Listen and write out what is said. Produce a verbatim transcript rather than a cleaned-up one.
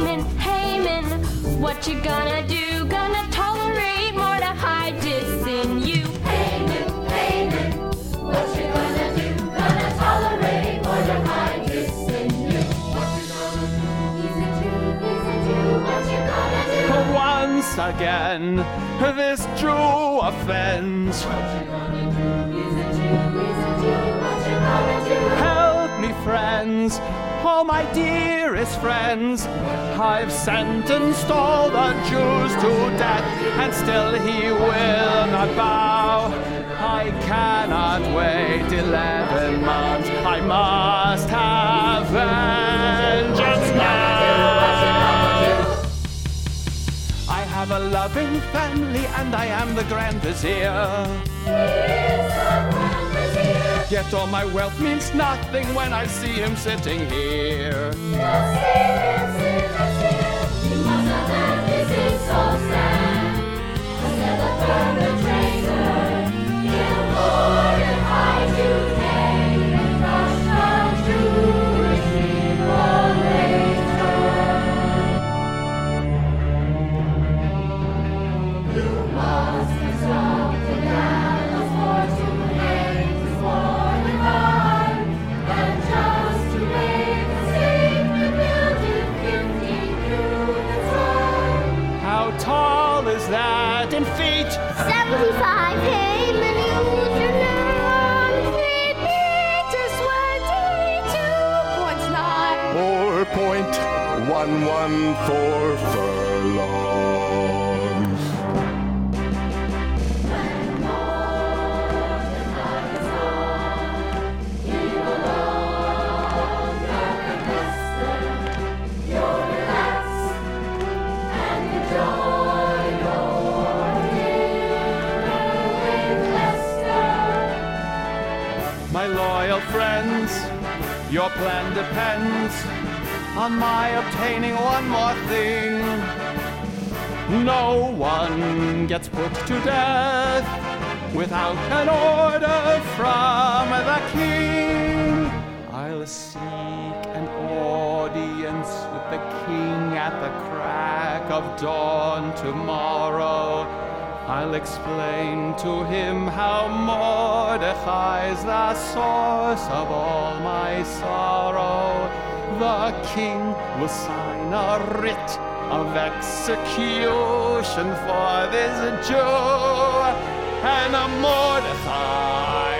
Haman, Haman, what you gonna do? Gonna tolerate Mordecai dissing you? Haman, Haman, what you gonna do? Gonna tolerate Mordecai dissing you? What you gonna do? He's a Jew, he's a Jew, what you gonna do? Once again, this Jew offends. What you gonna do? He's a Jew, he's a Jew, what you gonna do? Help me, friends, oh my dearest friends. I've sentenced all the Jews to death, and still he will not bow. I cannot wait eleven months. I must have vengeance now. I have a loving family, and I am the Grand Vizier. He is the Grand Vizier. Yet all my wealth means nothing when I see him sitting here. You'll see him sitting here. You must have that this is so sad. Instead of the traitor, he'll Mordecai today and crush the Jewish people later. You must have stopped the gallows for to hang this Mordecai, and just to make a scene, we built it fifteen cubits high. How tall is that in feet? seventy-five, Haman, use your neurons. Eight meters, twenty-two point nine. Four point one one four furlongs. When Mordecai is gone, he will no longer confess them. You'll relax and enjoy your dinner with Lester. My loyal friends, your plan depends on my obtaining one more thing. No one gets put to death without an order from the king. I'll seek an audience with the king at the crack of dawn tomorrow. I'll explain to him how Mordecai's the source of all my sorrow. The king will sign a writ of execution for this Jew, and Mordecai